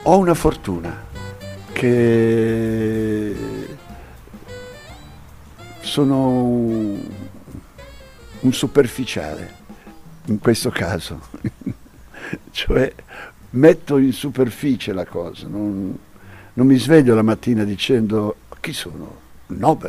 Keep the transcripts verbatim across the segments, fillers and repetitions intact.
Ho una fortuna che sono un superficiale in questo caso, cioè metto in superficie la cosa, non, non mi sveglio la mattina dicendo chi sono? Nobel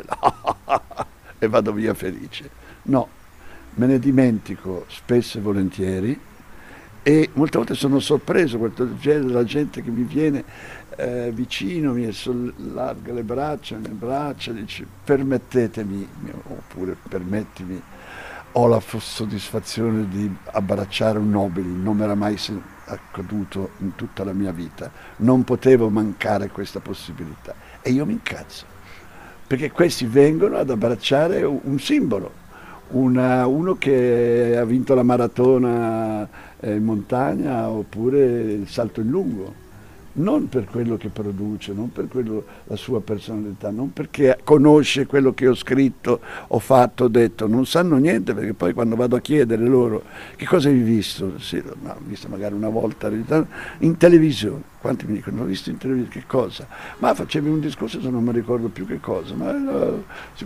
e vado via felice. No, me ne dimentico spesso e volentieri e molte volte sono sorpreso dalla gente che mi viene eh, vicino, mi allarga le braccia, le braccia, dice permettetemi, oppure permettimi, ho la soddisfazione di abbracciare un nobile, non mi era mai accaduto in tutta la mia vita, non potevo mancare questa possibilità e io mi incazzo, perché questi vengono ad abbracciare un simbolo. Una, uno che ha vinto la maratona in montagna oppure il salto in lungo, non per quello che produce, non per quello, la sua personalità, non perché conosce quello che ho scritto, ho fatto, ho detto, non sanno niente, perché poi quando vado a chiedere loro che cosa hai visto, sì, no, ho visto magari una volta in televisione, quanti mi dicono, ho visto in televisione, che cosa? Ma facevi un discorso, non mi ricordo più che cosa, ma no,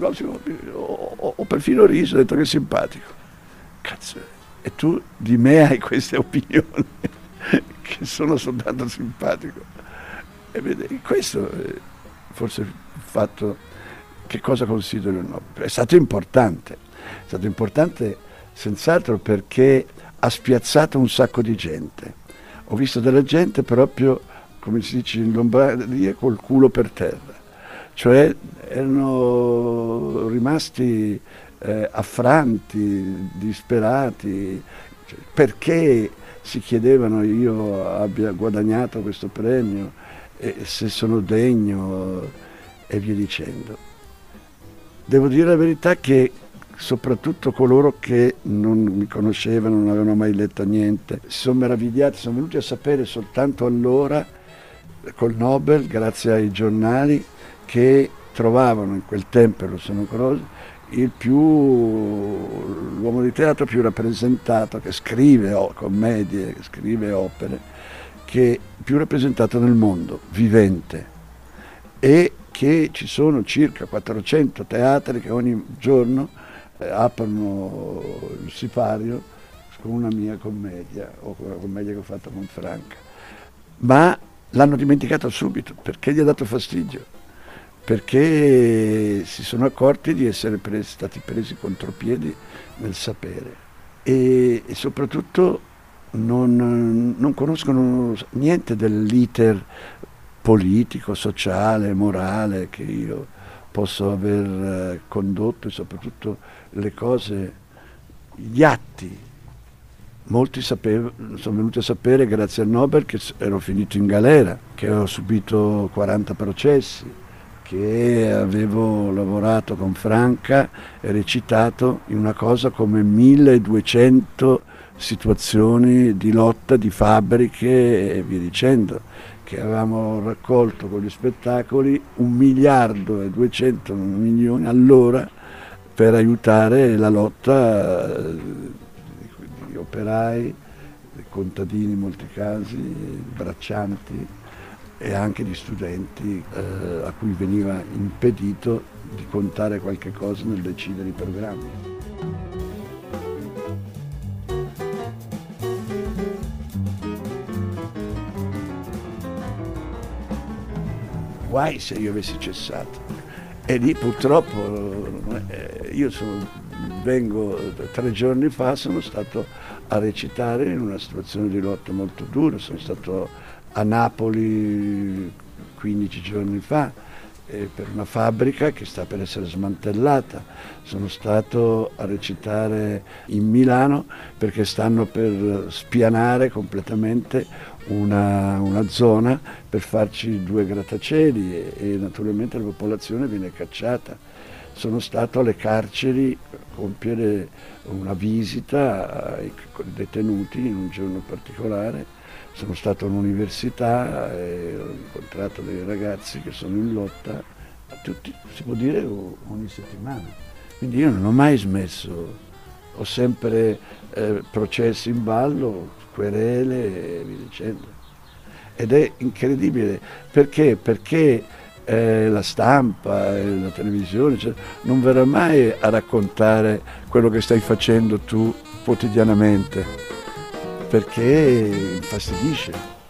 ho, ho, ho perfino riso, ho detto che è simpatico. Cazzo, e tu di me hai queste opinioni? Che sono soltanto simpatico. E vede, questo è forse il fatto, che cosa considero il Nobel. È stato importante, è stato importante senz'altro perché ha spiazzato un sacco di gente. Ho visto della gente proprio, come si dice in Lombardia, col culo per terra. Cioè erano rimasti eh, affranti, disperati, cioè, perché si chiedevano io abbia guadagnato questo premio e se sono degno e via dicendo. Devo dire la verità che soprattutto coloro che non mi conoscevano, non avevano mai letto niente, si sono meravigliati, sono venuti a sapere soltanto allora col Nobel, grazie ai giornali, che trovavano in quel tempo, lo sono ancora, il più, l'uomo di teatro più rappresentato, che scrive oh, commedie, che scrive opere, che più rappresentato nel mondo, vivente, e che ci sono circa quattrocento teatri che ogni giorno eh, aprono il sipario con una mia commedia, o con la commedia che ho fatto con Franca. Ma l'hanno dimenticato subito, perché gli ha dato fastidio. Perché si sono accorti di essere presi, stati presi contropiedi nel sapere e, e soprattutto non, non conoscono niente dell'iter politico, sociale, morale che io posso aver condotto e soprattutto le cose, gli atti. Molti sapevo, sono venuti a sapere grazie al Nobel che ero finito in galera, che ho subito quaranta processi, che avevo lavorato con Franca e recitato in una cosa come milleduecento situazioni di lotta di fabbriche e via dicendo, che avevamo raccolto con gli spettacoli un miliardo e duecento milioni all'ora per aiutare la lotta di operai, di contadini in molti casi, braccianti, e anche di studenti eh, a cui veniva impedito di contare qualche cosa nel decidere i programmi. Guai se io avessi cessato. E lì purtroppo eh, io sono, vengo tre giorni fa, sono stato a recitare in una situazione di lotta molto dura, sono stato a Napoli quindici giorni fa eh, per una fabbrica che sta per essere smantellata. Sono stato a recitare in Milano perché stanno per spianare completamente una, una zona per farci due grattacieli e, e naturalmente la popolazione viene cacciata. Sono stato alle carceri a compiere una visita ai detenuti in un giorno particolare. Sono stato all'università e ho incontrato dei ragazzi che sono in lotta, tutti, si può dire, ogni settimana. Quindi io non ho mai smesso, ho sempre eh, processi in ballo, querele e via dicendo. ed è incredibile. Perché? Perché eh, la stampa, eh, la televisione, cioè, non verrà mai a raccontare quello che stai facendo tu quotidianamente, perché infastidisce.